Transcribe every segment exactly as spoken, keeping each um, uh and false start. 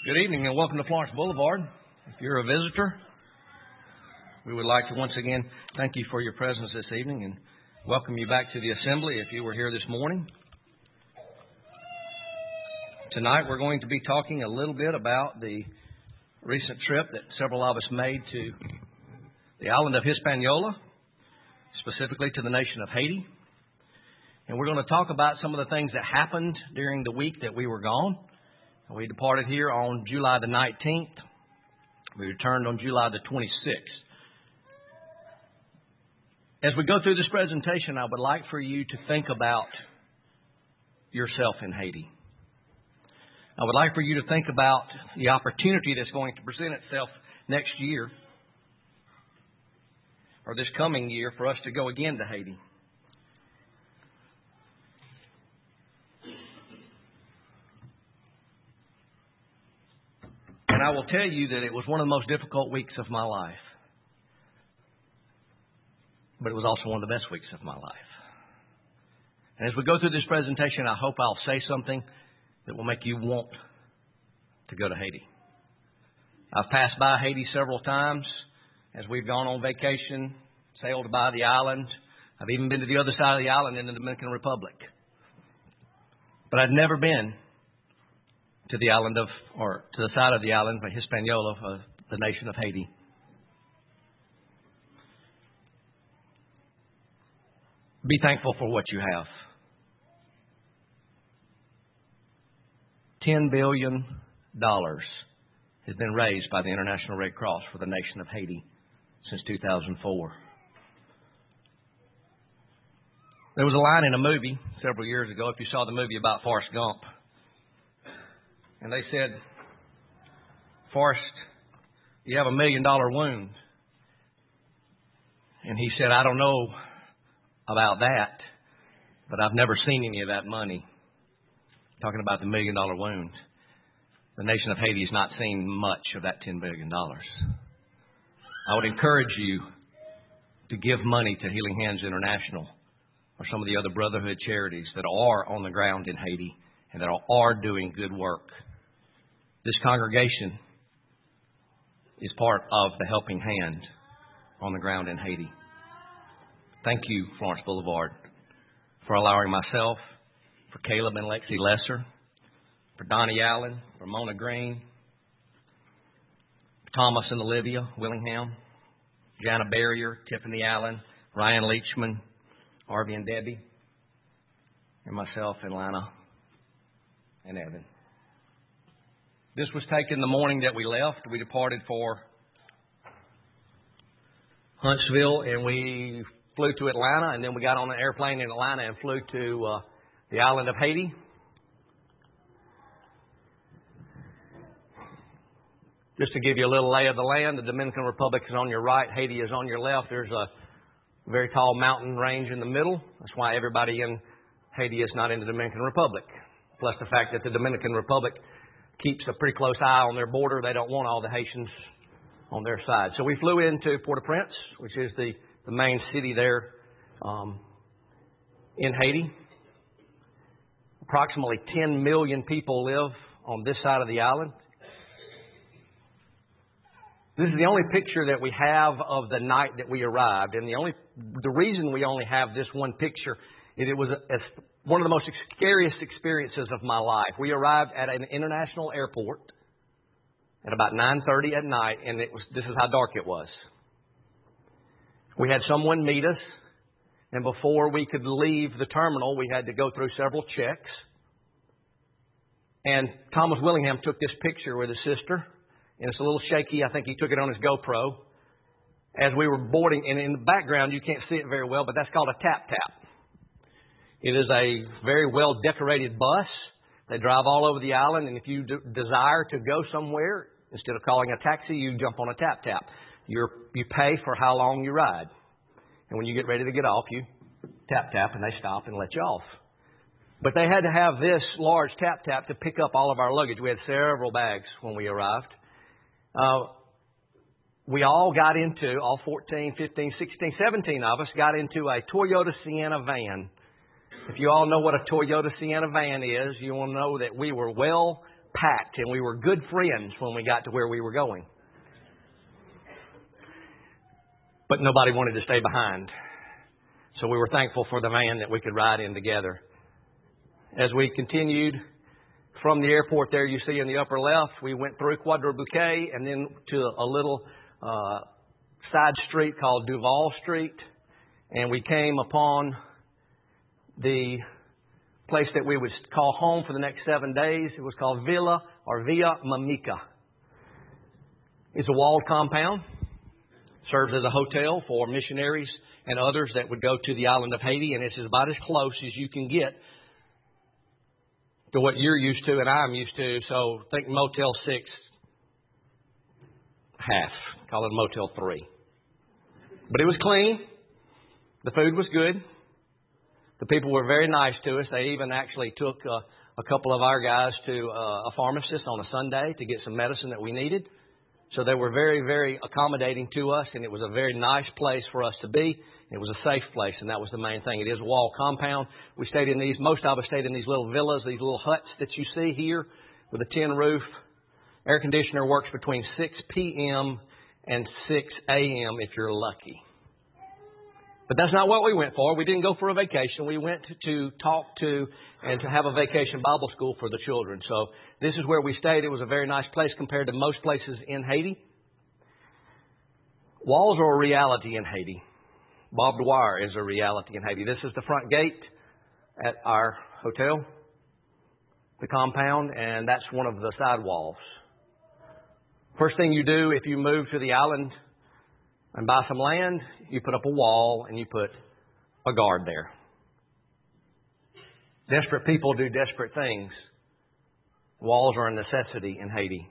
Good evening and welcome to Florence Boulevard. If you're a visitor, we would like to once again thank you for your presence this evening and welcome you back to the assembly if you were here this morning. Tonight we're going to be talking a little bit about the recent trip that several of us made to the island of Hispaniola, specifically to the nation of Haiti. And we're going to talk about some of the things that happened during the week that we were gone. We departed here on July the nineteenth. We returned on July the twenty-sixth. As we go through this presentation, I would like for you to think about yourself in Haiti. I would like for you to think about the opportunity that's going to present itself next year, or this coming year, for us to go again to Haiti. And I will tell you that it was one of the most difficult weeks of my life. But it was also one of the best weeks of my life. And as we go through this presentation, I hope I'll say something that will make you want to go to Haiti. I've passed by Haiti several times as we've gone on vacation, sailed by the island. I've even been to the other side of the island in the Dominican Republic. But I've never been to the island of, or to the side of the island of Hispaniola, of the nation of Haiti. Be thankful for what you have. Ten billion dollars has been raised by the International Red Cross for the nation of Haiti since two thousand four. There was a line in a movie several years ago, if you saw the movie about Forrest Gump, and they said, "Forrest, you have a million dollar wound." And he said, "I don't know about that, but I've never seen any of that money." Talking about the million dollar wound. The nation of Haiti has not seen much of that ten billion dollars. I would encourage you to give money to Healing Hands International or some of the other brotherhood charities that are on the ground in Haiti and that are doing good work. This congregation is part of the helping hand on the ground in Haiti. Thank you, Florence Boulevard, for allowing myself, for Caleb and Lexi Lesser, for Donnie Allen, for Mona Green, Thomas and Olivia Willingham, Jana Barrier, Tiffany Allen, Ryan Leachman, Harvey and Debbie, and myself and Lana and Evan. This was taken the morning that we left. We departed for Huntsville, and we flew to Atlanta, and then we got on an airplane in Atlanta and flew to uh, the island of Haiti. Just to give you a little lay of the land, the Dominican Republic is on your right, Haiti is on your left. There's a very tall mountain range in the middle. That's why everybody in Haiti is not in the Dominican Republic. Plus the fact that the Dominican Republic keeps a pretty close eye on their border. They don't want all the Haitians on their side. So we flew into Port-au-Prince, which is the, the main city there um, in Haiti. Approximately ten million people live on this side of the island. This is the only picture that we have of the night that we arrived. And the only the reason we only have this one picture is it was a, a, one of the most scariest experiences of my life. We arrived at an international airport at about nine thirty at night, and it was this is how dark it was. We had someone meet us, and before we could leave the terminal, we had to go through several checks. And Thomas Willingham took this picture with his sister. And it's a little shaky. I think he took it on his GoPro as we were boarding. And in the background, you can't see it very well, but that's called a tap-tap. It is a very well-decorated bus. They drive all over the island. And if you d- desire to go somewhere, instead of calling a taxi, you jump on a tap-tap. You're, you pay for how long you ride. And when you get ready to get off, you tap-tap and they stop and let you off. But they had to have this large tap-tap to pick up all of our luggage. We had several bags when we arrived. Uh, we all got into, all fourteen, fifteen, sixteen, seventeen of us got into a Toyota Sienna van. If you all know what a Toyota Sienna van is, you will know that we were well packed, and we were good friends when we got to where we were going. But nobody wanted to stay behind. So we were thankful for the van that we could ride in together. As we continued from the airport there, you see in the upper left, we went through Quadra Bouquet and then to a little uh, side street called Duval Street. And we came upon the place that we would call home for the next seven days. It was called Villa or Villa Mamica. It's a walled compound. Serves as a hotel for missionaries and others that would go to the island of Haiti. And it's about as close as you can get to what you're used to and I'm used to. So think Motel six half. Call it Motel three. But it was clean. The food was good. The people were very nice to us. They even actually took uh, a couple of our guys to uh, a pharmacist on a Sunday to get some medicine that we needed. So they were very, very accommodating to us, and it was a very nice place for us to be. It was a safe place, and that was the main thing. It is a wall compound. We stayed in these, most of us stayed in these little villas, these little huts that you see here with a tin roof. Air conditioner works between six p.m. and six a.m. if you're lucky. But that's not what we went for. We didn't go for a vacation. We went to talk to and to have a vacation Bible school for the children. So this is where we stayed. It was a very nice place compared to most places in Haiti. Walls are a reality in Haiti. Barbed wire is a reality in Haiti. This is the front gate at our hotel, the compound, and that's one of the side walls. First thing you do if you move to the island and buy some land, you put up a wall and you put a guard there. Desperate people do desperate things. Walls are a necessity in Haiti.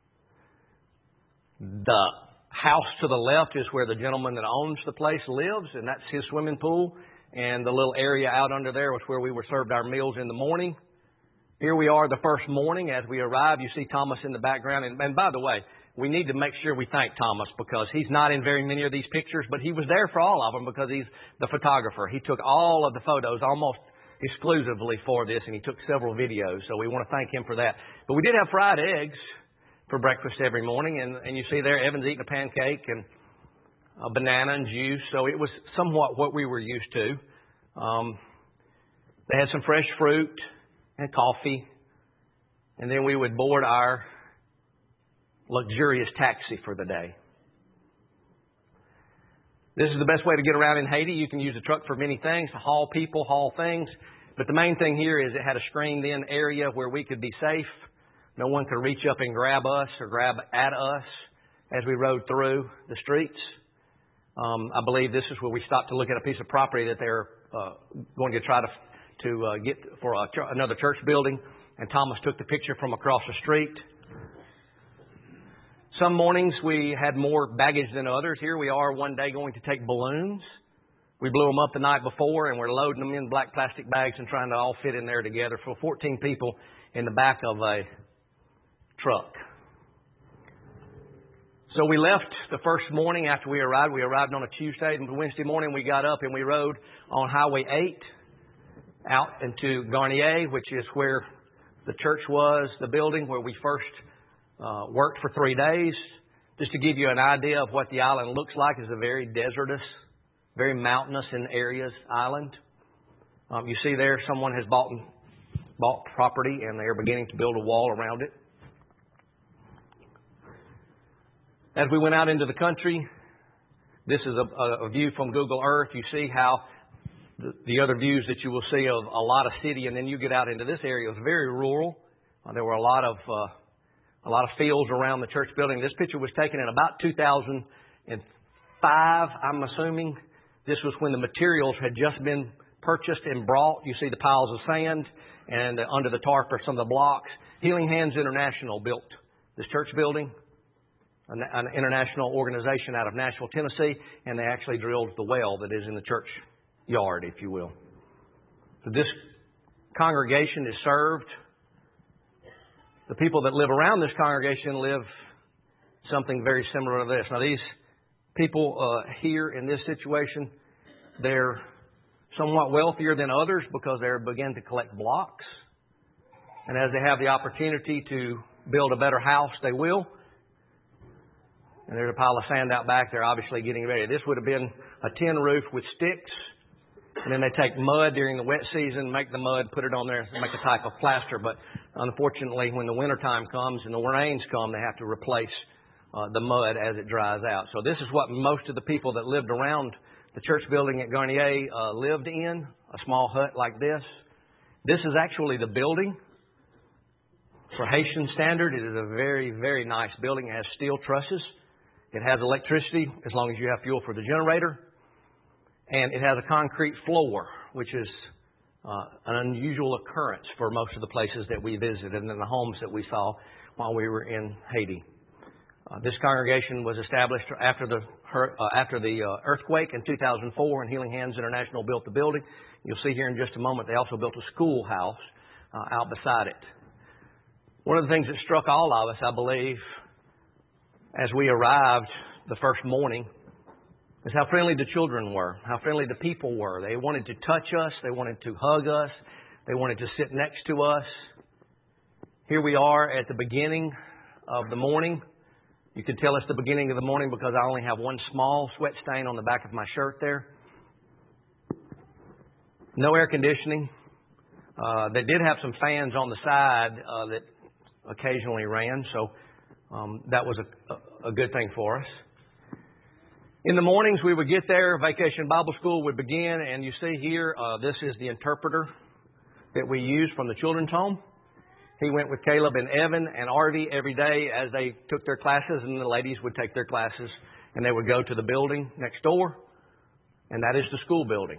The house to the left is where the gentleman that owns the place lives, and that's his swimming pool. And the little area out under there was where we were served our meals in the morning. Here we are the first morning as we arrive. You see Thomas in the background. And, and by the way, we need to make sure we thank Thomas because he's not in very many of these pictures, but he was there for all of them because he's the photographer. He took all of the photos almost exclusively for this, and he took several videos. So we want to thank him for that. But we did have fried eggs for breakfast every morning, and, and you see there Evan's eating a pancake and a banana and juice. So it was somewhat what we were used to. Um, they had some fresh fruit and coffee, and then we would board our luxurious taxi for the day. This is the best way to get around in Haiti. You can use a truck for many things, to haul people, haul things. But the main thing here is it had a screened-in area where we could be safe. No one could reach up and grab us or grab at us as we rode through the streets. Um, I believe this is where we stopped to look at a piece of property that they're uh, going to try to to uh, get for a, another church building. And Thomas took the picture from across the street. Some mornings we had more baggage than others. Here we are one day going to take balloons. We blew them up the night before and we're loading them in black plastic bags and trying to all fit in there together for fourteen people in the back of a truck. So we left the first morning after we arrived. We arrived on a Tuesday, and Wednesday morning we got up and we rode on Highway eight out into Garnier, which is where the church was, the building where we first Uh, worked for three days. Just to give you an idea of what the island looks like, it's a very desertous, very mountainous in areas island. Um, you see there, someone has bought bought property and they're beginning to build a wall around it. As we went out into the country, this is a, a view from Google Earth. You see how the, the other views that you will see of a lot of city, and then you get out into this area. It was very rural. Uh, there were a lot of uh, A lot of fields around the church building. This picture was taken in about two thousand five, I'm assuming. This was when the materials had just been purchased and brought. You see the piles of sand, and under the tarp are some of the blocks. Healing Hands International built this church building, an, an international organization out of Nashville, Tennessee, and they actually drilled the well that is in the church yard, if you will. So this congregation is served. The people that live around this congregation live something very similar to this. Now, these people uh, here in this situation, they're somewhat wealthier than others because they're beginning to collect blocks. And as they have the opportunity to build a better house, they will. And there's a pile of sand out back there, obviously getting ready. This would have been a tin roof with sticks. And then they take mud during the wet season, make the mud, put it on there, make a type of plaster. But unfortunately, when the wintertime comes and the rains come, they have to replace uh, the mud as it dries out. So this is what most of the people that lived around the church building at Garnier uh, lived in, a small hut like this. This is actually the building. For Haitian standard, it is a very, very nice building. It has steel trusses. It has electricity as long as you have fuel for the generator. And it has a concrete floor, which is uh, an unusual occurrence for most of the places that we visited and in the homes that we saw while we were in Haiti. Uh, this congregation was established after the uh, after the uh, earthquake in two thousand four, and Healing Hands International built the building. You'll see here in just a moment, they also built a schoolhouse uh, out beside it. One of the things that struck all of us, I believe, as we arrived the first morning, is how friendly the children were, how friendly the people were. They wanted to touch us. They wanted to hug us. They wanted to sit next to us. Here we are at the beginning of the morning. You could tell it's the beginning of the morning because I only have one small sweat stain on the back of my shirt there. No air conditioning. Uh, they did have some fans on the side uh, that occasionally ran, so um, that was a, a good thing for us. In the mornings, we would get there. Vacation Bible School would begin, and you see here, uh, this is the interpreter that we use from the children's home. He went with Caleb and Evan and Artie every day as they took their classes, and the ladies would take their classes, and they would go to the building next door, and that is the school building.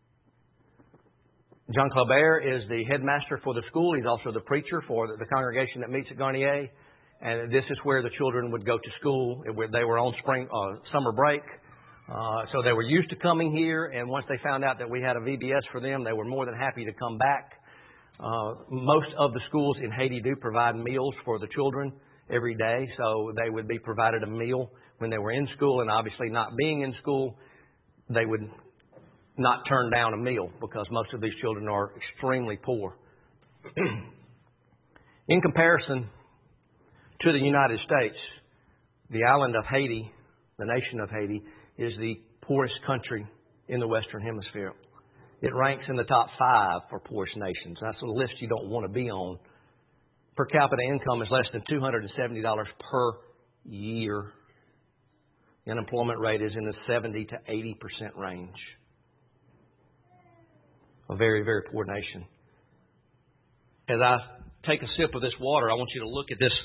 John Clabert is the headmaster for the school. He's also the preacher for the congregation that meets at Garnier. And this is where the children would go to school. They were on spring, uh, summer break. Uh, so they were used to coming here. And once they found out that we had a V B S for them, they were more than happy to come back. Uh, most of the schools in Haiti do provide meals for the children every day. So they would be provided a meal when they were in school. And obviously not being in school, they would not turn down a meal because most of these children are extremely poor. In comparison to the United States, the island of Haiti, the nation of Haiti, is the poorest country in the Western Hemisphere. It ranks in the top five for poorest nations. That's a list you don't want to be on. Per capita income is less than two hundred seventy dollars per year. The unemployment rate is in the seventy to eighty percent range. A very, very poor nation. As I take a sip of this water, I want you to look at this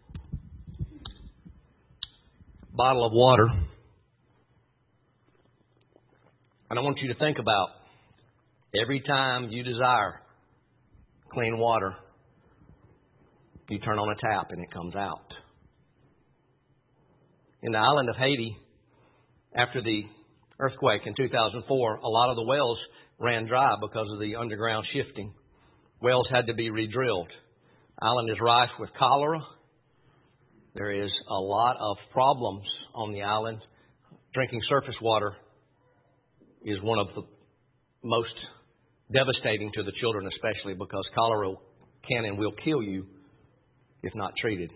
bottle of water. And I want you to think about every time you desire clean water, you turn on a tap and it comes out. In the island of Haiti, after the earthquake in two thousand four, a lot of the wells ran dry because of the underground shifting. Wells had to be re-drilled. The island is rife with cholera. There is a lot of problems on the island. Drinking surface water is one of the most devastating to the children, especially because cholera can and will kill you if not treated.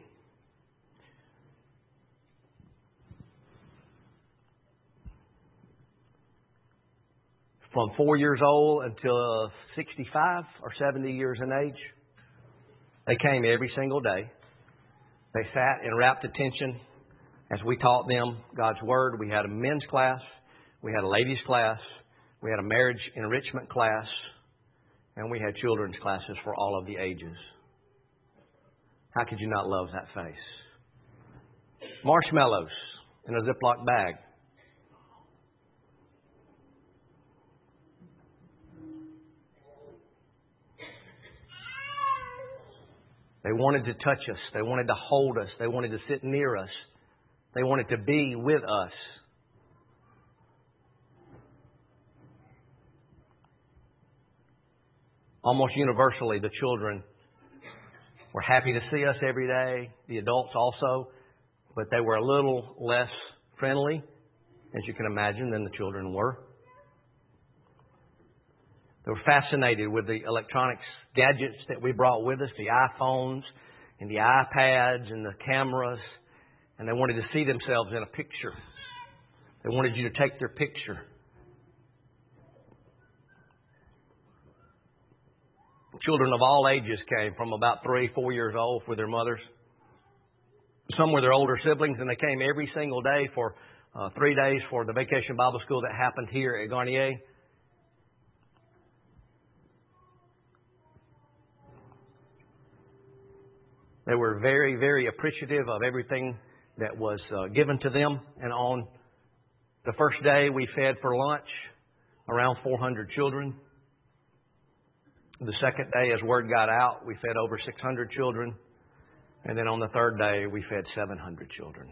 From four years old until sixty-five or seventy years in age, they came every single day. They sat in rapt attention as we taught them God's Word. We had a men's class. We had a ladies' class. We had a marriage enrichment class. And we had children's classes for all of the ages. How could you not love that face? Marshmallows in a Ziploc bag. They wanted to touch us. They wanted to hold us. They wanted to sit near us. They wanted to be with us. Almost universally, the children were happy to see us every day. The adults also. But they were a little less friendly, as you can imagine, than the children were. They were fascinated with the electronics gadgets that we brought with us, the iPhones and the iPads and the cameras, and they wanted to see themselves in a picture. They wanted you to take their picture. Children of all ages came, from about three, four years old with their mothers. Some were their older siblings, and they came every single day for uh, three days for the Vacation Bible School that happened here at Garnier. They were very, very appreciative of everything that was uh, given to them. And on the first day, we fed for lunch around four hundred children. The second day, as word got out, we fed over six hundred children. And then on the third day, we fed seven hundred children.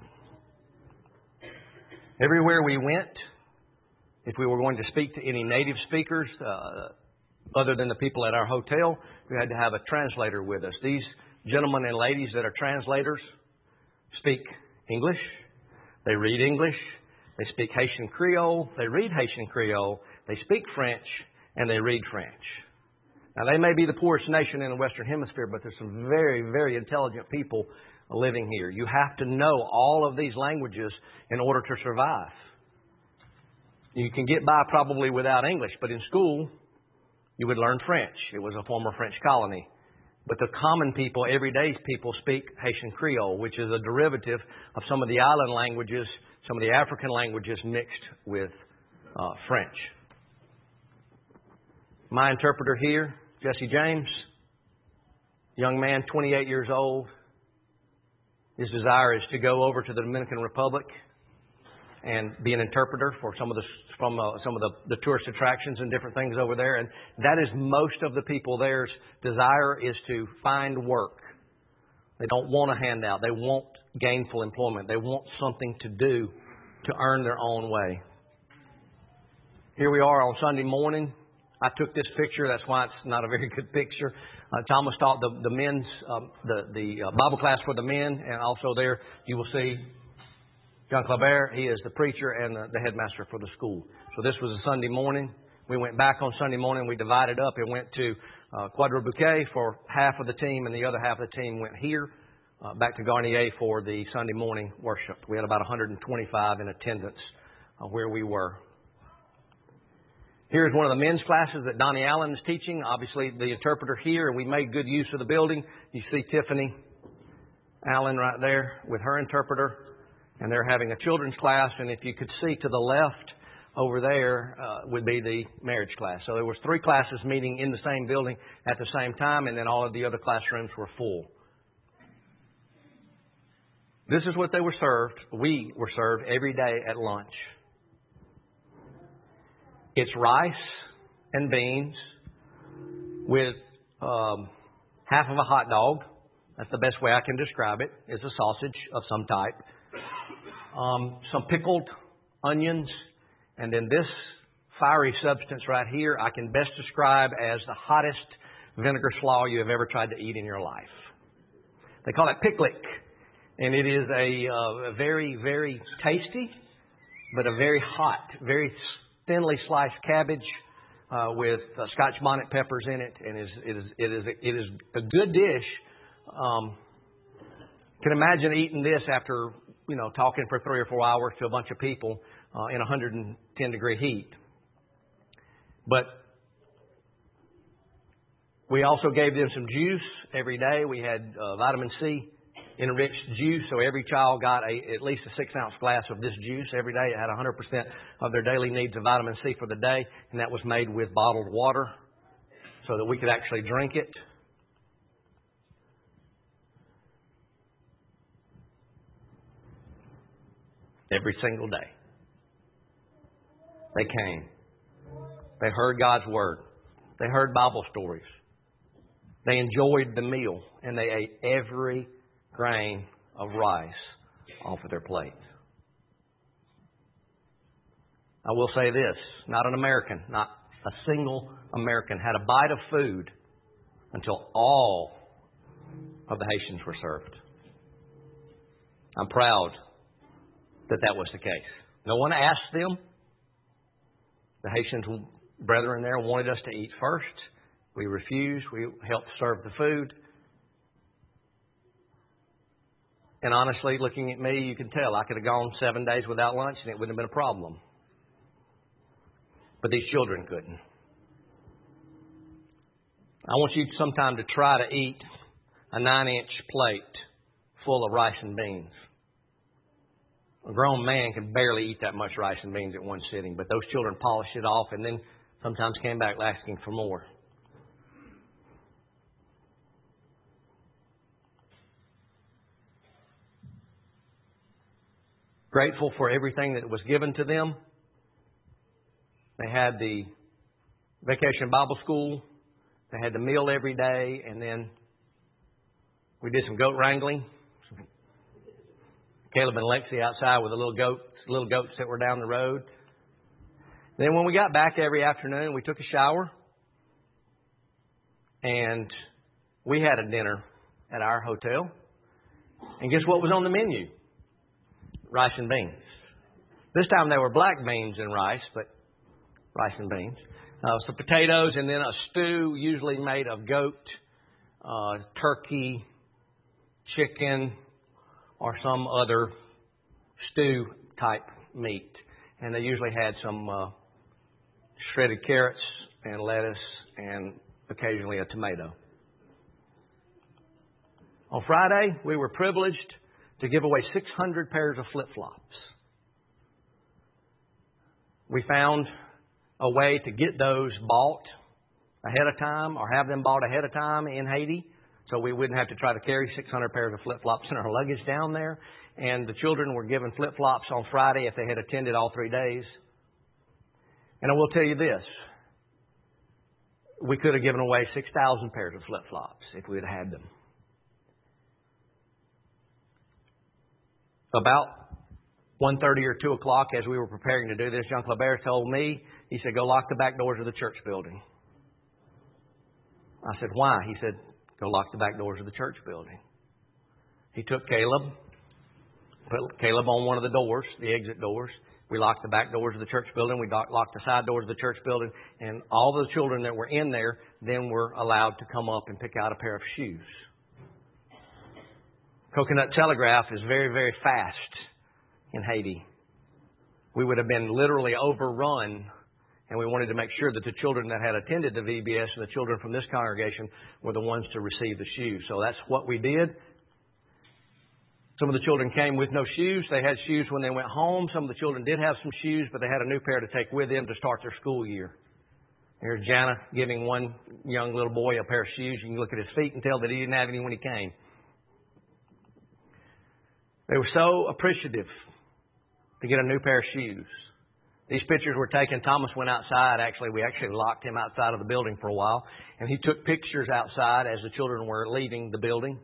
Everywhere we went, if we were going to speak to any native speakers, uh, other than the people at our hotel, we had to have a translator with us. These gentlemen and ladies that are translators speak English, they read English, they speak Haitian Creole, they read Haitian Creole, they speak French, and they read French. Now, they may be the poorest nation in the Western Hemisphere, but there's some very, very intelligent people living here. You have to know all of these languages in order to survive. You can get by probably without English, but in school, you would learn French. It was a former French colony. But the common people, everyday people, speak Haitian Creole, which is a derivative of some of the island languages, some of the African languages mixed with uh, French. My interpreter here, Jesse James, young man, twenty-eight years old. His desire is to go over to the Dominican Republic and be an interpreter for some of the from uh, some of the, the tourist attractions and different things over there. And that is most of the people there's desire is to find work. They don't want a handout. They want gainful employment. They want something to do to earn their own way. Here we are on Sunday morning. I took this picture. That's why it's not a very good picture. Uh, Thomas taught the, the men's, um, the, the uh, Bible class for the men. And also there you will see John Clabert. He is the preacher and the, the headmaster for the school. So this was a Sunday morning. We went back on Sunday morning. We divided up and went to uh, Quadra Bouquet for half of the team. And the other half of the team went here uh, back to Garnier for the Sunday morning worship. We had about one hundred twenty-five in attendance uh, where we were. Here's one of the men's classes that Donnie Allen is teaching. Obviously, the interpreter here, and we made good use of the building. You see Tiffany Allen right there with her interpreter, and they're having a children's class. And if you could see to the left over there uh, would be the marriage class. So there was three classes meeting in the same building at the same time, and then all of the other classrooms were full. This is what they were served. We were served every day at lunch. It's rice and beans with um, half of a hot dog. That's the best way I can describe it. It's a sausage of some type. Um, some pickled onions. And then this fiery substance right here, I can best describe as the hottest vinegar slaw you have ever tried to eat in your life. They call it picklick. And it is a, uh, a very, very tasty, but a very hot, very thinly sliced cabbage uh, with uh, Scotch bonnet peppers in it, and is it is it is it is a good dish. Um, can imagine eating this after you know talking for three or four hours to a bunch of people uh, in one hundred ten degree heat. But we also gave them some juice every day. We had uh, vitamin C enriched juice, so every child got a, at least a six ounce glass of this juice every day. It had one hundred percent of their daily needs of vitamin C for the day, and that was made with bottled water so that we could actually drink it. Every single day. They came. They heard God's Word. They heard Bible stories. They enjoyed the meal, and they ate every grain of rice off of their plate. I will say this, not an American, not a single American had a bite of food until all of the Haitians were served. I'm proud that that was the case. No one asked them. The Haitians brethren there wanted us to eat first. We refused. We helped serve the food. And honestly, looking at me, you can tell I could have gone seven days without lunch and it wouldn't have been a problem. But these children couldn't. I want you sometime to try to eat a nine-inch plate full of rice and beans. A grown man can barely eat that much rice and beans at one sitting, but those children polished it off and then sometimes came back asking for more. Grateful for everything that was given to them. They had the Vacation Bible School. They had the meal every day, and then we did some goat wrangling. Caleb and Lexi outside with the little goats, little goats that were down the road. Then when we got back every afternoon, we took a shower, and we had a dinner at our hotel. And guess what was on the menu? Rice and beans. This time they were black beans and rice, but rice and beans. Uh, some potatoes and then a stew usually made of goat, uh, turkey, chicken, or some other stew type meat. And they usually had some uh, shredded carrots and lettuce and occasionally a tomato. On Friday, we were privileged to give away six hundred pairs of flip-flops. We found a way to get those bought ahead of time or have them bought ahead of time in Haiti so we wouldn't have to try to carry six hundred pairs of flip-flops in our luggage down there. And the children were given flip-flops on Friday if they had attended all three days. And I will tell you this. We could have given away six thousand pairs of flip-flops if we had had them. About one thirty or two o'clock, as we were preparing to do this, Jean Clabert told me, he said, go lock the back doors of the church building. I said, why? He said, go lock the back doors of the church building. He took Caleb, put Caleb on one of the doors, the exit doors. We locked the back doors of the church building. We locked the side doors of the church building. And all the children that were in there then were allowed to come up and pick out a pair of shoes. Coconut Telegraph is very, very fast in Haiti. We would have been literally overrun, and we wanted to make sure that the children that had attended the V B S and the children from this congregation were the ones to receive the shoes. So that's what we did. Some of the children came with no shoes. They had shoes when they went home. Some of the children did have some shoes, but they had a new pair to take with them to start their school year. Here's Jana giving one young little boy a pair of shoes. You can look at his feet and tell that he didn't have any when he came. They were so appreciative to get a new pair of shoes. These pictures were taken. Thomas went outside. Actually, we actually locked him outside of the building for a while. And he took pictures outside as the children were leaving the building.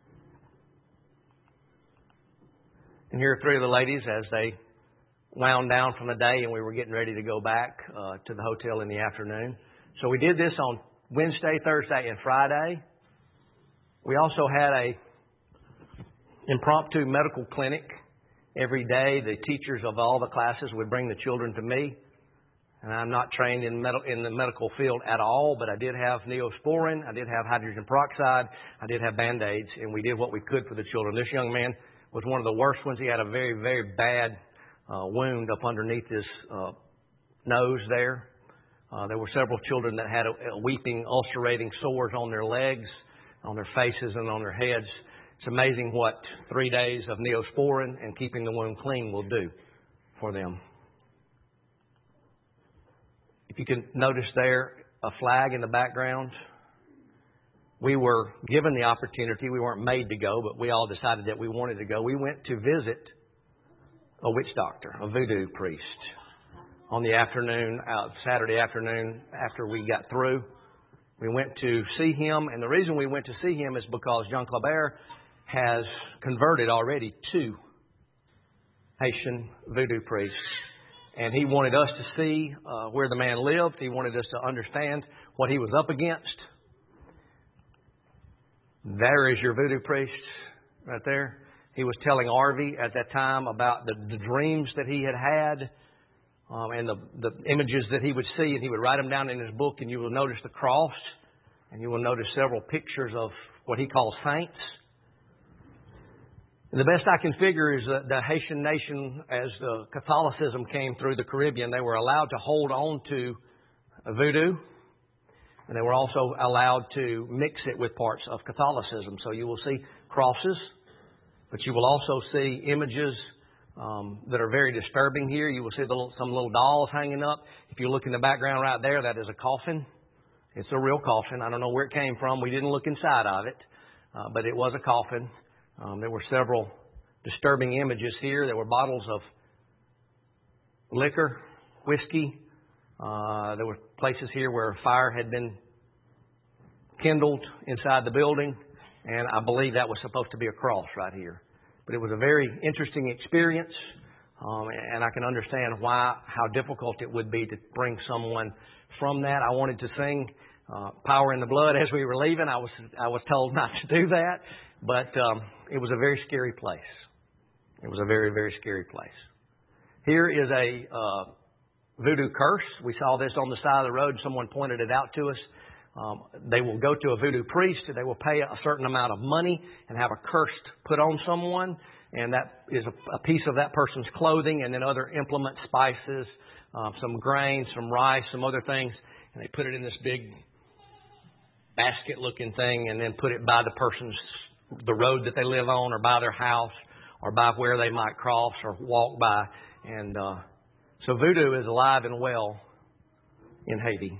And here are three of the ladies as they wound down from the day and we were getting ready to go back uh, to the hotel in the afternoon. So we did this on Wednesday, Thursday, and Friday. We also had a impromptu medical clinic. Every day, the teachers of all the classes would bring the children to me. And I'm not trained in, med- in the medical field at all, but I did have neosporin, I did have hydrogen peroxide, I did have Band-Aids, and we did what we could for the children. This young man was one of the worst ones. He had a very, very bad uh, wound up underneath his uh, nose there. Uh, there were several children that had a, a weeping, ulcerating sores on their legs, on their faces, and on their heads. It's amazing what three days of neosporin and keeping the wound clean will do for them. If you can notice there, a flag in the background. We were given the opportunity. We weren't made to go, but we all decided that we wanted to go. We went to visit a witch doctor, a voodoo priest, on the afternoon, uh, Saturday afternoon after we got through. We went to see him, and the reason we went to see him is because Jean Clabert has converted already two Haitian voodoo priests. And he wanted us to see uh, where the man lived. He wanted us to understand what he was up against. There is your voodoo priest right there. He was telling Arvie at that time about the, the dreams that he had had um, and the, the images that he would see, and he would write them down in his book, and you will notice the cross, and you will notice several pictures of what he calls saints. And the best I can figure is that the Haitian nation, as the Catholicism came through the Caribbean, they were allowed to hold on to voodoo, and they were also allowed to mix it with parts of Catholicism. So you will see crosses, but you will also see images um, that are very disturbing here. You will see the little, some little dolls hanging up. If you look in the background right there, that is a coffin. It's a real coffin. I don't know where it came from. We didn't look inside of it, uh, but it was a coffin. Um, there were several disturbing images here. There were bottles of liquor, whiskey. Uh, there were places here where fire had been kindled inside the building, and I believe that was supposed to be a cross right here. But it was a very interesting experience, um, and I can understand why, how difficult it would be to bring someone from that. I wanted to sing uh, Power in the Blood as we were leaving. I was I was told not to do that, but um, it was a very scary place. It was a very, very scary place. Here is a uh, voodoo curse. We saw this on the side of the road. Someone pointed it out to us. Um, they will go to a voodoo priest. They will pay a certain amount of money and have a curse put on someone. And that is a, a piece of that person's clothing, and then other implements, spices, um, some grain, some rice, some other things. And they put it in this big basket-looking thing and then put it by the person's, the road that they live on, or by their house, or by where they might cross or walk by. And uh, so voodoo is alive and well in Haiti.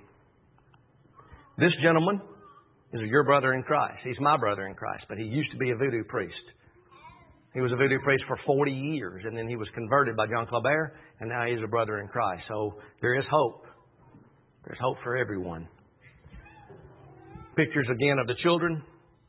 This gentleman is your brother in Christ. He's my brother in Christ, but he used to be a voodoo priest. He was a voodoo priest for forty years, and then he was converted by John Colbert, and now he's a brother in Christ. So there is hope. There's hope for everyone. Pictures again of the children.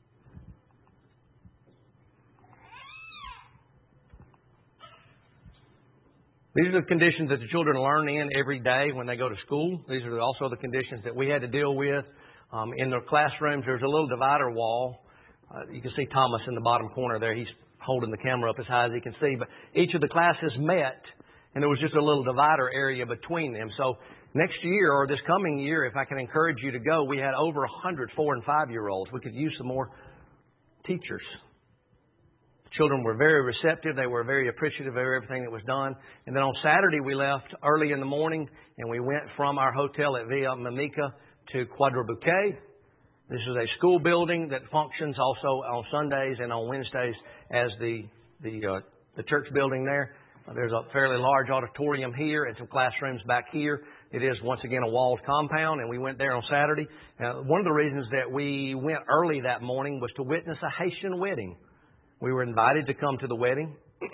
These are the conditions that the children learn in every day when they go to school. These are also the conditions that we had to deal with. Um, in their classrooms, there's a little divider wall. Uh, you can see Thomas in the bottom corner there. He's holding the camera up as high as he can see. But each of the classes met, and there was just a little divider area between them. So next year, or this coming year, if I can encourage you to go, we had over one hundred four and five-year-olds. We could use some more teachers. Children were very receptive. They were very appreciative of everything that was done. And then on Saturday, we left early in the morning, and we went from our hotel at Villa Mimica to Quadra Bouquet. This is a school building that functions also on Sundays and on Wednesdays as the the, uh, the church building there. Uh, there's a fairly large auditorium here and some classrooms back here. It is, once again, a walled compound, and we went there on Saturday. Uh, one of the reasons that we went early that morning was to witness a Haitian wedding. We were invited to come to the wedding.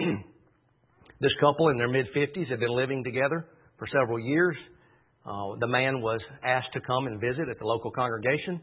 This couple in their mid-fifties had been living together for several years. Uh, the man was asked to come and visit at the local congregation.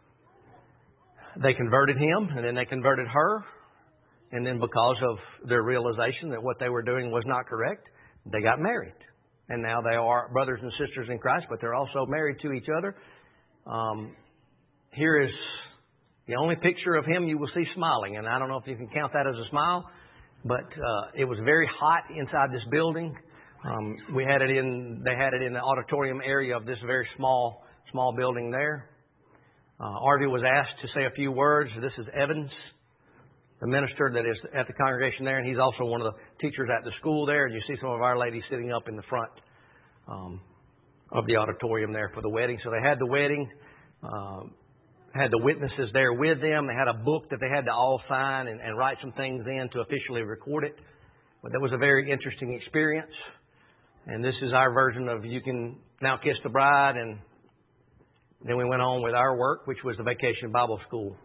They converted him, and then they converted her. And then because of their realization that what they were doing was not correct, they got married. And now they are brothers and sisters in Christ, but they're also married to each other. Um, here is the only picture of him you will see smiling, and I don't know if you can count that as a smile, but uh, it was very hot inside this building. Um, we had it in, they had it in the auditorium area of this very small, small building there. Uh, Arvie was asked to say a few words. This is Evans, the minister that is at the congregation there, and he's also one of the teachers at the school there. And you see some of our ladies sitting up in the front um, of the auditorium there for the wedding. So they had the wedding. Uh, had the witnesses there with them. They had a book that they had to all sign and, and write some things in to officially record it. But that was a very interesting experience. And this is our version of You Can Now Kiss the Bride. And then we went on with our work, which was the Vacation Bible School.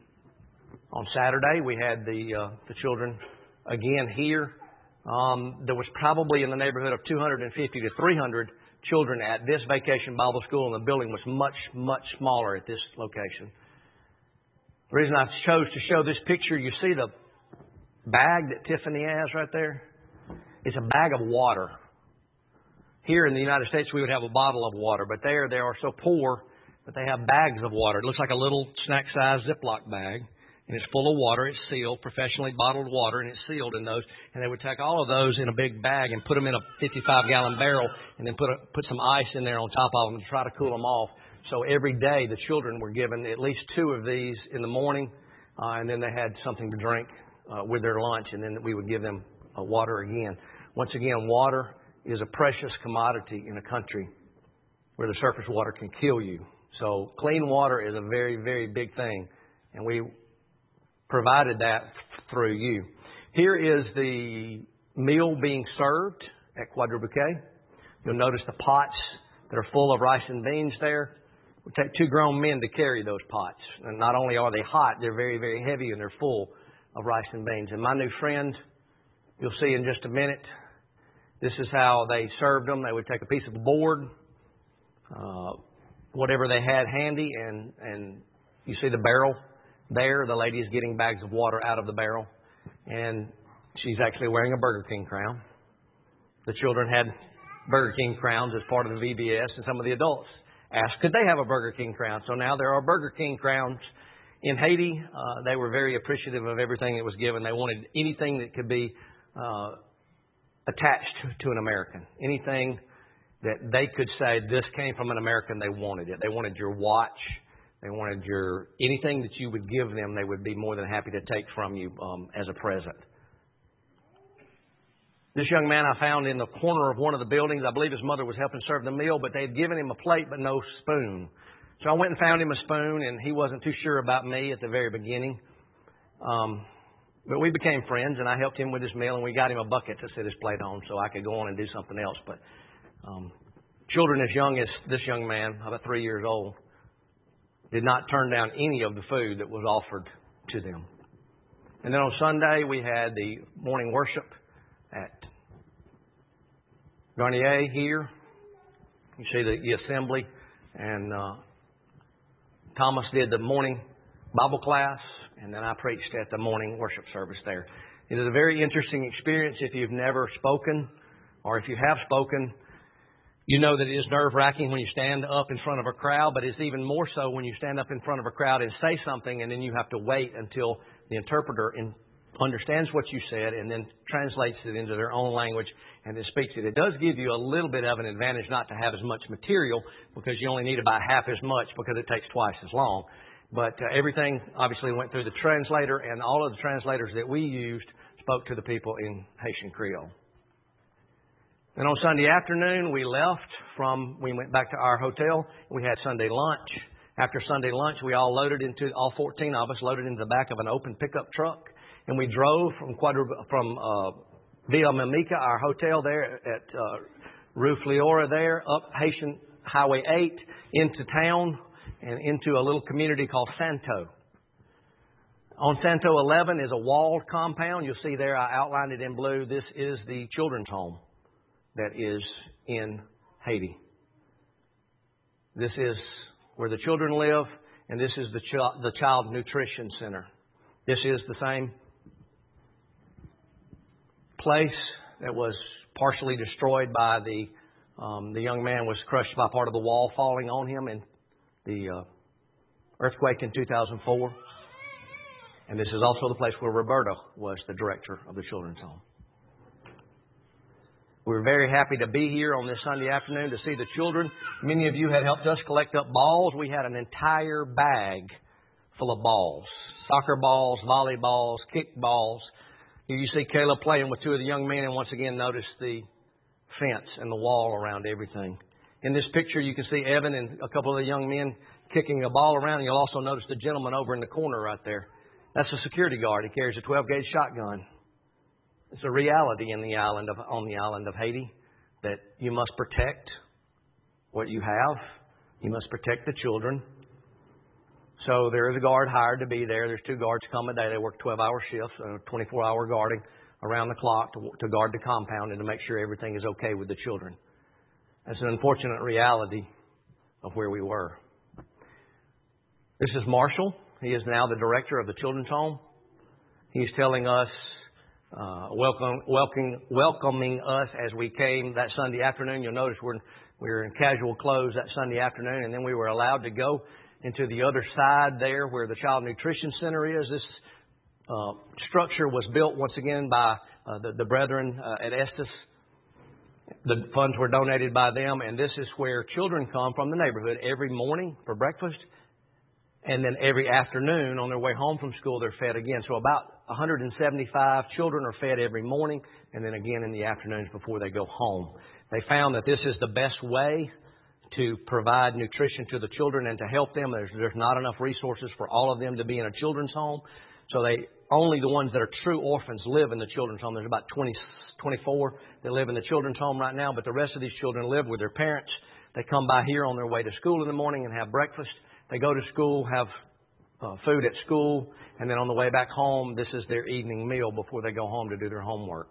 On Saturday, we had the uh, the children again here. Um, there was probably in the neighborhood of two hundred fifty to three hundred children at this Vacation Bible School, and the building was much, much smaller at this location. The reason I chose to show this picture, you see the bag that Tiffany has right there? It's a bag of water. Here in the United States, we would have a bottle of water, but there they are so poor that they have bags of water. It looks like a little snack-sized Ziploc bag, and it's full of water. It's sealed, professionally bottled water, and it's sealed in those. And they would take all of those in a big bag and put them in a fifty-five gallon barrel, and then put a, put some ice in there on top of them to try to cool them off. So every day the children were given at least two of these in the morning, uh, and then they had something to drink uh, with their lunch, and then we would give them uh, water again. Once again, water is a precious commodity in a country where the surface water can kill you. So clean water is a very, very big thing, and we provided that through you. Here is the meal being served at Quadra Bouquet. You'll notice the pots that are full of rice and beans there. It would take two grown men to carry those pots. And not only are they hot, they're very, very heavy, and they're full of rice and beans. And my new friend, you'll see in just a minute, this is how they served them. They would take a piece of board, uh, whatever they had handy, and, and you see the barrel there. The lady is getting bags of water out of the barrel, and she's actually wearing a Burger King crown. The children had Burger King crowns as part of the V B S, and some of the adults asked, could they have a Burger King crown? So now there are Burger King crowns in Haiti. Uh, they were very appreciative of everything that was given. They wanted anything that could be uh, attached to an American. Anything that they could say, this came from an American, they wanted it. They wanted your watch. They wanted your, anything that you would give them, they would be more than happy to take from you um, as a present. This young man I found in the corner of one of the buildings. I believe his mother was helping serve the meal, but they had given him a plate but no spoon. So I went and found him a spoon, and he wasn't too sure about me at the very beginning. Um, but we became friends, and I helped him with his meal, and we got him a bucket to set his plate on so I could go on and do something else. But um, children as young as this young man, about three years old, did not turn down any of the food that was offered to them. And then on Sunday, we had the morning worship at Garnier here. You see the, the assembly. And uh, Thomas did the morning Bible class, and then I preached at the morning worship service there. It is a very interesting experience if you've never spoken, or if you have spoken. You know that it is nerve-wracking when you stand up in front of a crowd, but it's even more so when you stand up in front of a crowd and say something, and then you have to wait until the interpreter in, understands what you said and then translates it into their own language and then speaks it. It does give you a little bit of an advantage not to have as much material, because you only need about half as much because it takes twice as long. But uh, everything obviously went through the translator, and all of the translators that we used spoke to the people in Haitian Creole. Then on Sunday afternoon, we left from, we went back to our hotel. We had Sunday lunch. After Sunday lunch, we all loaded into, all fourteen of us loaded into the back of an open pickup truck. And we drove from Quadra, from uh, Villa Mimica, our hotel there at uh, Rue Fleora there, up Haitian Highway eight, into town and into a little community called Santo. On Santo eleven is a walled compound. You'll see there, I outlined it in blue. This is the children's home that is in Haiti. This is where the children live, and this is the, ch- the Child Nutrition Center. This is the same place that was partially destroyed by the um, the young man was crushed by part of the wall falling on him in the uh, earthquake in two thousand four. And this is also the place where Roberta was the director of the children's home. We were very happy to be here on this Sunday afternoon to see the children. Many of you had helped us collect up balls. We had an entire bag full of balls. Soccer balls, volleyballs, kickballs. Here you see Caleb playing with two of the young men, and once again notice the fence and the wall around everything. In this picture you can see Evan and a couple of the young men kicking a ball around. You'll also notice the gentleman over in the corner right there. That's a security guard. He carries a twelve gauge shotgun. It's a reality in the island of, on the island of Haiti that you must protect what you have. You must protect the children. So there is a guard hired to be there. There's two guards come a day. They work twelve hour shifts, uh, twenty-four hour guarding around the clock to, to guard the compound and to make sure everything is okay with the children. That's an unfortunate reality of where we were. This is Marshall. He is now the director of the children's home. He's telling us, uh, welcome, welcoming, welcoming us as we came that Sunday afternoon. You'll notice we're, we were in casual clothes that Sunday afternoon, and then we were allowed to go into the other side there where the Child Nutrition Center is. This uh, structure was built once again by uh, the, the brethren uh, at Estes. The funds were donated by them, and this is where children come from the neighborhood every morning for breakfast, and then every afternoon on their way home from school they're fed again. So about one hundred seventy-five children are fed every morning, and then again in the afternoons before they go home. They found that this is the best way to provide nutrition to the children and to help them. There's, there's not enough resources for all of them to be in a children's home. So they only the ones that are true orphans live in the children's home. There's about twenty, twenty-four that live in the children's home right now, but the rest of these children live with their parents. They come by here on their way to school in the morning and have breakfast. They go to school, have uh, food at school, and then on the way back home, this is their evening meal before they go home to do their homework.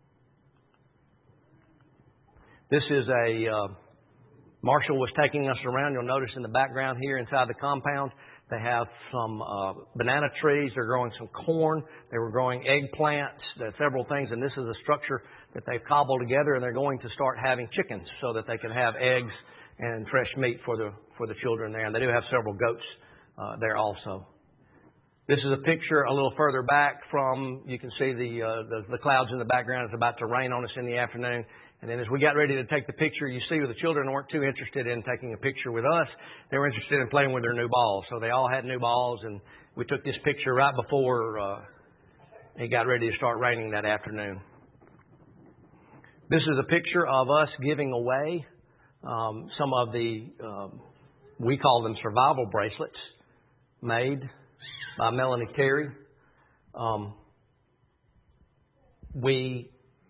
This is a... Uh, Marshall was taking us around. You'll notice in the background here inside the compound, they have some uh, banana trees. They're growing some corn. They were growing eggplants, several things. And this is a structure that they've cobbled together, and they're going to start having chickens so that they can have eggs and fresh meat for the for the children there. And they do have several goats uh, there also. This is a picture a little further back from, you can see the, uh, the the clouds in the background. It's about to rain on us in the afternoon. And then as we got ready to take the picture, you see the children weren't too interested in taking a picture with us. They were interested in playing with their new balls. So they all had new balls, and we took this picture right before uh, it got ready to start raining that afternoon. This is a picture of us giving away um, some of the, um, we call them survival bracelets, made by Melanie Carey. Um, we...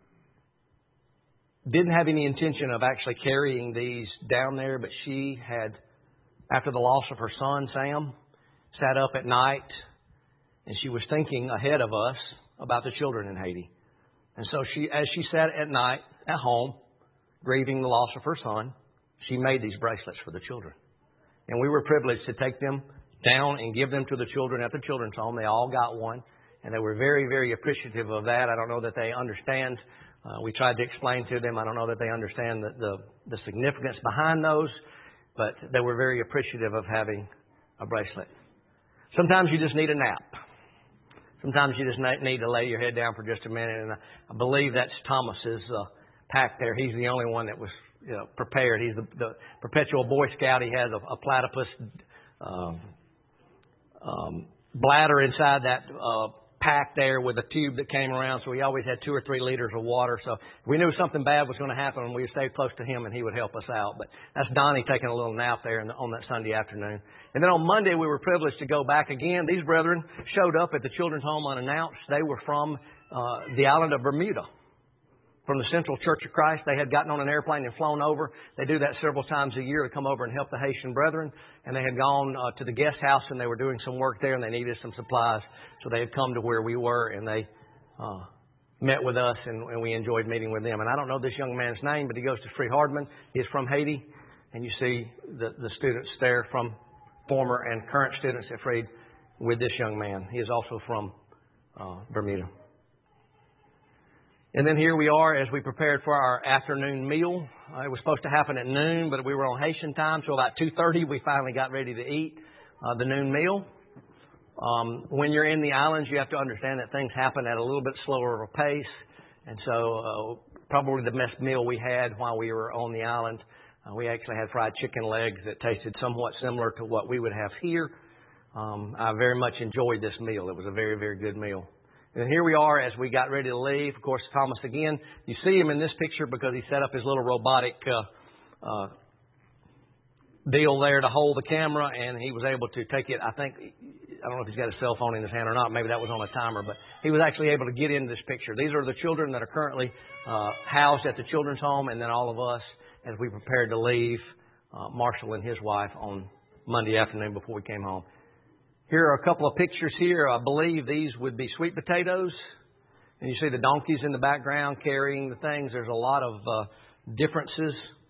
didn't have any intention of actually carrying these down there, but she had, after the loss of her son, Sam, sat up at night and she was thinking ahead of us about the children in Haiti. And so she, as she sat at night at home, grieving the loss of her son, she made these bracelets for the children. And we were privileged to take them down and give them to the children at the children's home. They all got one, and they were very, very appreciative of that. I don't know that they understand. Uh, we tried to explain to them. I don't know that they understand the, the, the significance behind those, but they were very appreciative of having a bracelet. Sometimes you just need a nap. Sometimes you just need to lay your head down for just a minute, and I, I believe that's Thomas's uh, pack there. He's the only one that was you know, prepared. He's the, the perpetual Boy Scout. He has a, a platypus um, um, bladder inside that uh pack there with a tube that came around, so we always had two or three liters of water. So if we knew something bad was going to happen, we stayed close to him and he would help us out. But that's Donnie taking a little nap there in the, on that Sunday afternoon. And then on Monday we were privileged to go back again. These brethren showed up at the children's home unannounced. They were from uh, the island of Bermuda, from the Central Church of Christ. They had gotten on an airplane and flown over. They do that several times a year to come over and help the Haitian brethren. And they had gone uh, to the guest house and they were doing some work there and they needed some supplies. So they had come to where we were and they uh, met with us and, and we enjoyed meeting with them. And I don't know this young man's name, but he goes to Free Hardman. He's from Haiti. And you see the, the students there from former and current students at Freed with this young man. He is also from uh, Bermuda. And then here we are as we prepared for our afternoon meal. Uh, it was supposed to happen at noon, but we were on Haitian time, so about two thirty we finally got ready to eat uh, the noon meal. Um, when you're in the islands, you have to understand that things happen at a little bit slower of a pace. And so uh, probably the best meal we had while we were on the island, uh, we actually had fried chicken legs that tasted somewhat similar to what we would have here. Um, I very much enjoyed this meal. It was a very, very good meal. And here we are as we got ready to leave. Of course, Thomas again. You see him in this picture because he set up his little robotic uh, uh, deal there to hold the camera, and he was able to take it. I think, I don't know if he's got a cell phone in his hand or not. Maybe that was on a timer, but he was actually able to get into this picture. These are the children that are currently uh, housed at the children's home, and then all of us as we prepared to leave uh, Marshall and his wife on Monday afternoon before we came home. Here are a couple of pictures here. I believe these would be sweet potatoes. And you see the donkeys in the background carrying the things. There's a lot of uh, differences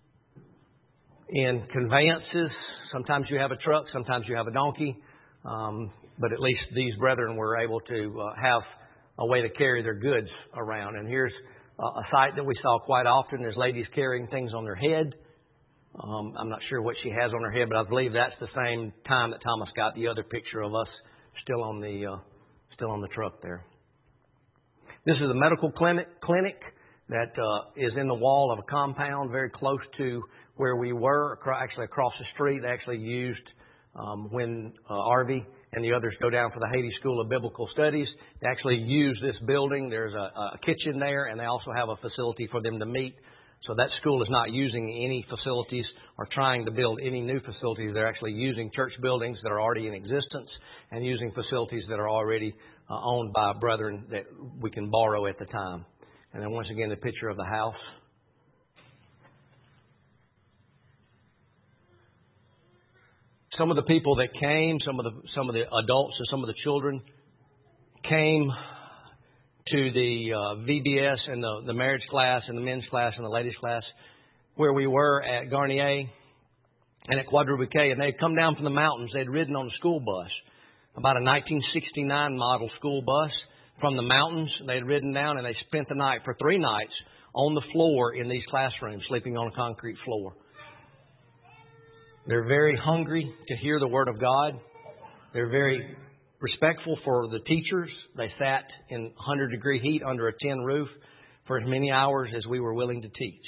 in conveyances. Sometimes you have a truck, sometimes you have a donkey. Um, but at least these brethren were able to uh, have a way to carry their goods around. And here's uh, a sight that we saw quite often. There's ladies carrying things on their head. Um, I'm not sure what she has on her head, but I believe that's the same time that Thomas got the other picture of us still on the uh, still on the truck there. This is a medical clinic clinic that uh, is in the wall of a compound very close to where we were, actually across the street. They actually used um, when uh, Arvy and the others go down for the Haiti School of Biblical Studies. They actually use this building. There's a, a kitchen there, and they also have a facility for them to meet. So that school is not using any facilities or trying to build any new facilities. They're actually using church buildings that are already in existence and using facilities that are already uh, owned by brethren that we can borrow at the time. And then once again, the picture of the house. Some of the people that came, some of the some of the adults and some of the children came to the uh, V B S and the, the marriage class and the men's class and the ladies class where we were at Garnier and at Quadruple Bouquet, and they had come down from the mountains. They'd ridden on a school bus, about a nineteen sixty-nine model school bus from the mountains. They'd ridden down and they spent the night for three nights on the floor in these classrooms, sleeping on a concrete floor. They're very hungry to hear the Word of God. They're very respectful for the teachers. They sat in one hundred degree heat under a tin roof for as many hours as we were willing to teach.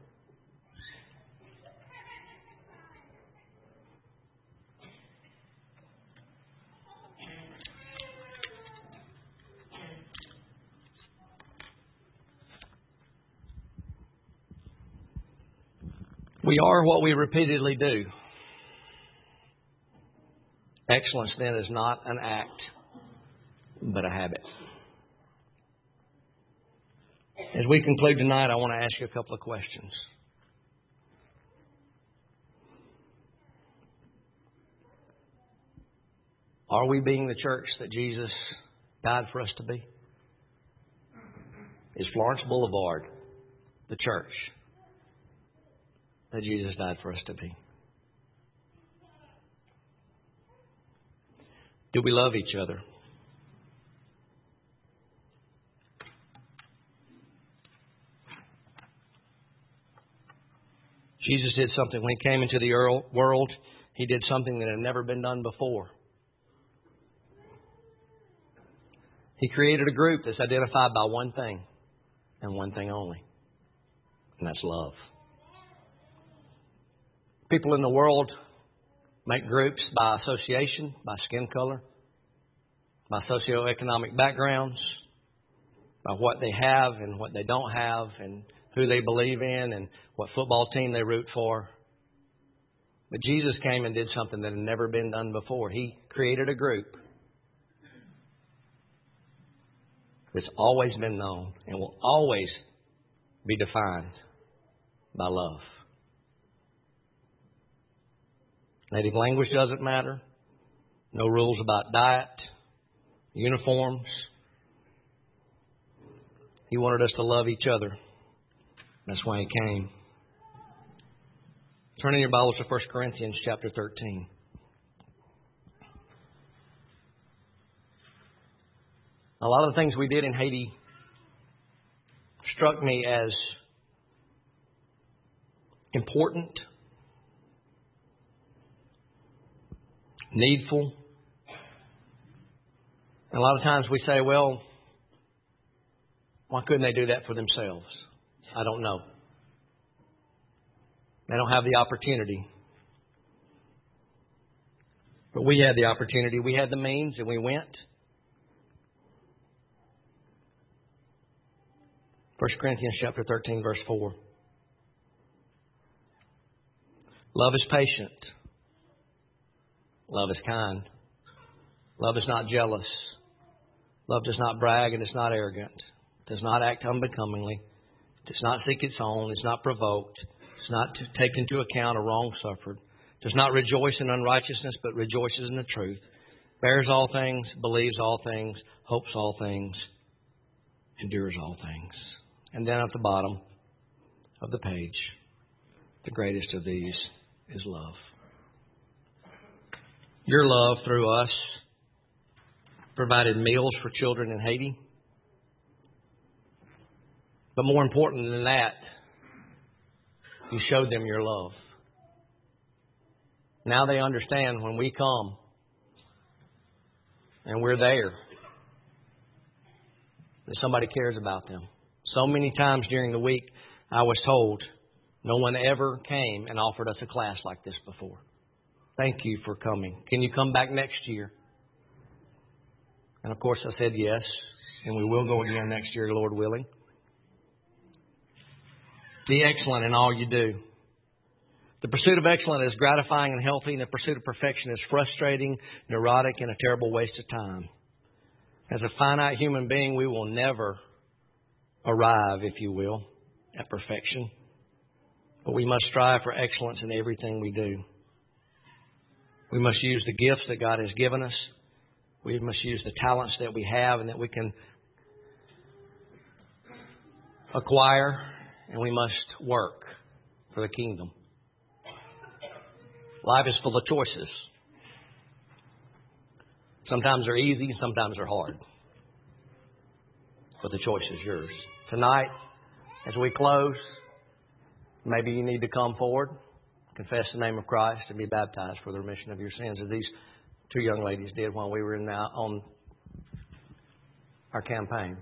We are what we repeatedly do. Excellence, then, is not an act, but a habit. As we conclude tonight, I want to ask you a couple of questions. Are we being the church that Jesus died for us to be? Is Florence Boulevard the church that Jesus died for us to be? Do we love each other? Jesus did something when He came into the world. He did something that had never been done before. He created a group that's identified by one thing and one thing only, and that's love. People in the world make groups by association, by skin color, by socioeconomic backgrounds, by what they have and what they don't have, and who they believe in and what football team they root for. But Jesus came and did something that had never been done before. He created a group that's always been known and will always be defined by love. Native language doesn't matter. No rules about diet, uniforms. He wanted us to love each other. That's why He came. Turn in your Bibles to First Corinthians chapter thirteen. A lot of the things we did in Haiti struck me as important, needful. And a lot of times we say, well, why couldn't they do that for themselves? I don't know. They don't have the opportunity. But we had the opportunity. We had the means, and we went. First Corinthians chapter thirteen, verse four. Love is patient. Love is kind. Love is not jealous. Love does not brag and is not arrogant. Does not act unbecomingly. Does not seek its own. Is not provoked. Does not take into account a wrong suffered. Does not rejoice in unrighteousness, but rejoices in the truth. Bears all things, believes all things, hopes all things, endures all things. And then at the bottom of the page, the greatest of these is love. Your love through us provided meals for children in Haiti. But more important than that, you showed them your love. Now they understand when we come and we're there, that somebody cares about them. So many times during the week, I was told, no one ever came and offered us a class like this before. Thank you for coming. Can you come back next year? And of course I said yes, and we will go again next year, Lord willing. Be excellent in all you do. The pursuit of excellence is gratifying and healthy, and the pursuit of perfection is frustrating, neurotic, and a terrible waste of time. As a finite human being, we will never arrive, if you will, at perfection. But we must strive for excellence in everything we do. We must use the gifts that God has given us. We must use the talents that we have and that we can acquire, and we must work for the kingdom. Life is full of choices. Sometimes they're easy, sometimes they're hard. But the choice is yours. Tonight, as we close, maybe you need to come forward, confess the name of Christ, and be baptized for the remission of your sins, as these two young ladies did while we were in, uh, on our campaign.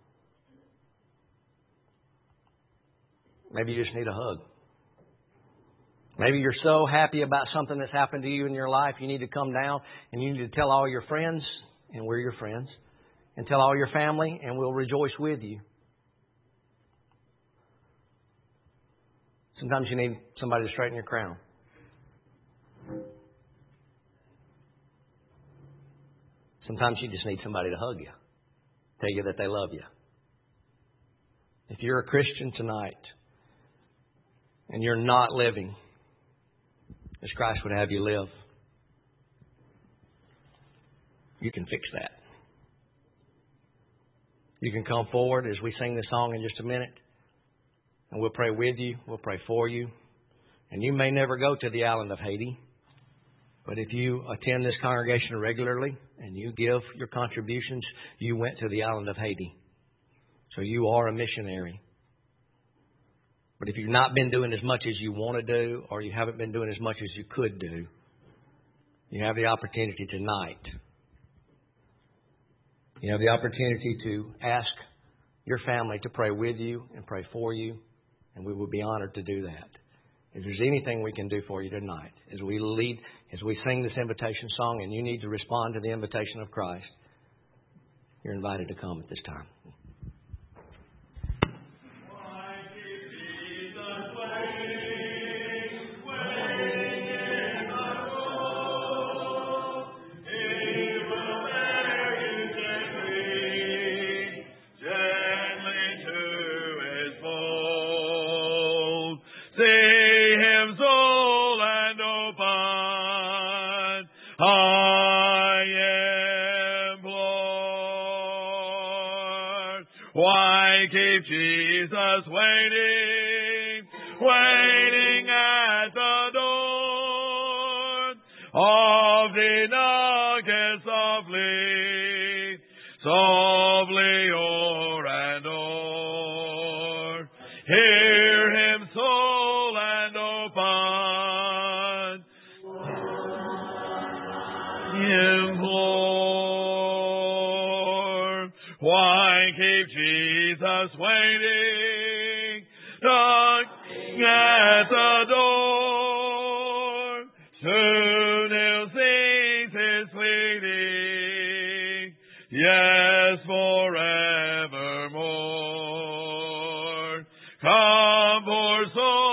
Maybe you just need a hug. Maybe you're so happy about something that's happened to you in your life, you need to come down and you need to tell all your friends, and we're your friends, and tell all your family, and we'll rejoice with you. Sometimes you need somebody to straighten your crown. Sometimes you just need somebody to hug you, tell you that they love you. If you're a Christian tonight and you're not living as Christ would have you live, you can fix that. You can come forward as we sing this song in just a minute, and we'll pray with you. We'll pray for you. And you may never go to the island of Haiti, but if you attend this congregation regularly and you give your contributions, you went to the island of Haiti. So you are a missionary. But if you've not been doing as much as you want to do, or you haven't been doing as much as you could do, you have the opportunity tonight. You have the opportunity to ask your family to pray with you and pray for you, and we would be honored to do that. If there's anything we can do for you tonight, as we lead, as we sing this invitation song, and you need to respond to the invitation of Christ, you're invited to come at this time. Why keep Jesus waiting, waiting at the door of the nugget softly, softly o'er and o'er. Hear him soul and open, implore. Why keep Jesus waiting, knocking at the door? Soon he'll cease his pleading, yes, forevermore. Come, poor soul.